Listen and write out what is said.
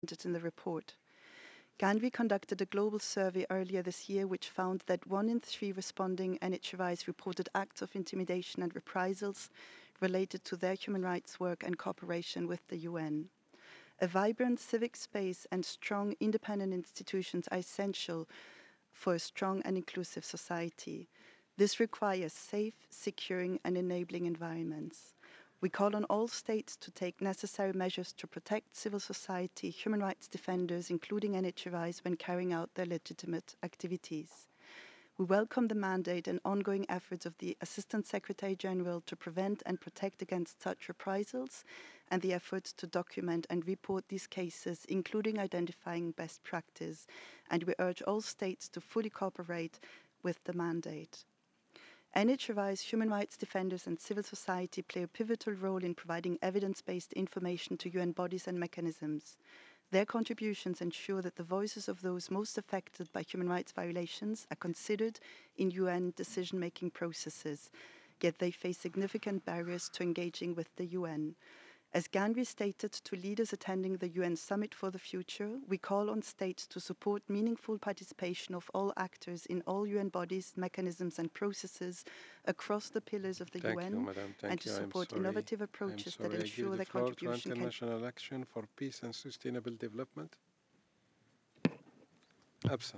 in the report. Ganvi conducted a global survey earlier this year which found that 1 in 3 responding NHRIs reported acts of intimidation and reprisals related to their human rights work and cooperation with the UN. A vibrant civic space and strong independent institutions are essential for a strong and inclusive society. This requires safe, securing, and enabling environments. We call on all states to take necessary measures to protect civil society, human rights defenders, including NHRIs, when carrying out their legitimate activities. We welcome the mandate and ongoing efforts of the Assistant Secretary General to prevent and protect against such reprisals and the efforts to document and report these cases, including identifying best practice. And we urge all states to fully cooperate with the mandate. NHRI's human rights defenders and civil society play a pivotal role in providing evidence-based information to UN bodies and mechanisms. Their contributions ensure that the voices of those most affected by human rights violations are considered in UN decision-making processes, yet they face significant barriers to engaging with the UN. As Ganvi stated to leaders attending the UN Summit for the Future, we call on states to support meaningful participation of all actors in all UN bodies, mechanisms and processes across the pillars of the Thank you, UN madam. and Thank to you. I'm support sorry. innovative I'm approaches that sorry. I give ensure the their floor to contribution can International Action for Peace and Sustainable Development. Absent.